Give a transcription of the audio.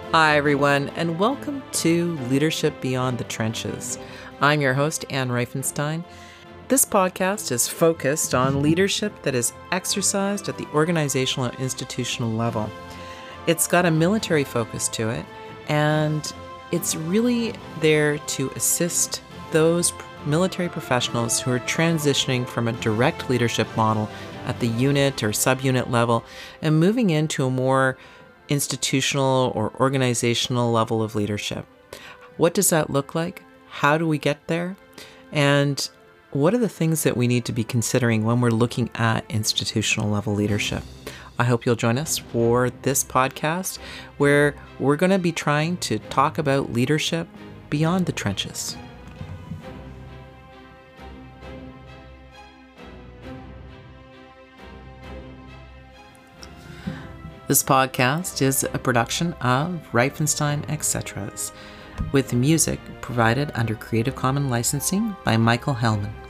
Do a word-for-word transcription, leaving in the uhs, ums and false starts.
Hi, everyone, and welcome to Leadership Beyond the Trenches. I'm your host, Anne Reifenstein. This podcast is focused on leadership that is exercised at the organizational and institutional level. It's got a military focus to it, and it's really there to assist those military professionals who are transitioning from a direct leadership model at the unit or subunit level and moving into a more institutional or organizational level of leadership. What does that look like? How do we get there? And what are the things that we need to be considering when we're looking at institutional level leadership? I hope you'll join us for this podcast where we're going to be trying to talk about leadership beyond the trenches. This podcast is a production of Reifenstein et cetera, with music provided under Creative Commons licensing by Michael Hellman.